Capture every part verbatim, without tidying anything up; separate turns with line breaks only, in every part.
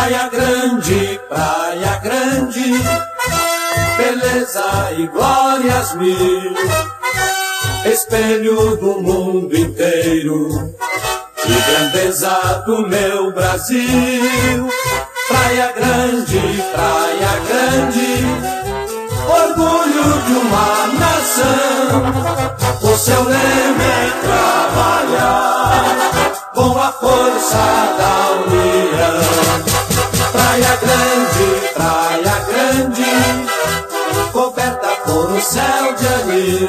Praia Grande, Praia Grande, beleza e glórias mil, espelho do mundo inteiro e grandeza do meu Brasil. Praia Grande, Praia Grande, orgulho de uma nação. O seu lema é trabalhar com a força da união. Praia Grande, Praia Grande, coberta por um céu de anil,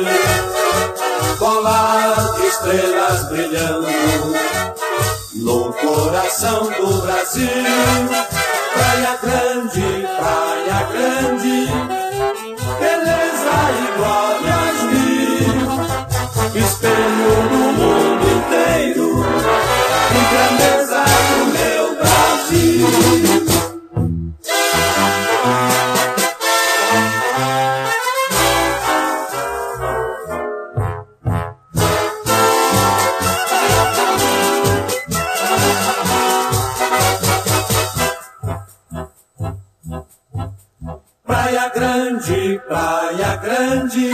colar de estrelas brilhando no coração do Brasil. Praia Grande, Praia Grande, beleza e glórias mil, espelho do mundo inteiro e grandeza do meu Brasil. Praia Grande, Praia Grande,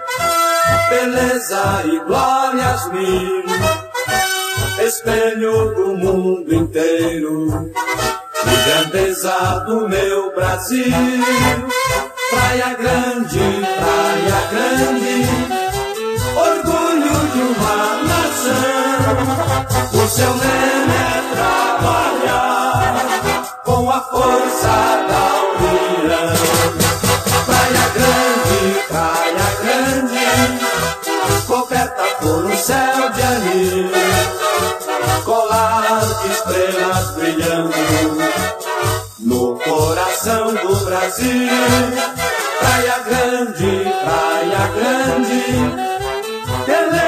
beleza e glórias mil, espelho do mundo inteiro e grandeza do meu Brasil. Praia Grande, Praia Grande, orgulho de uma nação. O seu lema é trabalhar com a força da união. Praia Grande, Praia Grande, coberta por um céu de anil, colar de estrelas brilhando no coração do Brasil. Praia Grande, Praia Grande,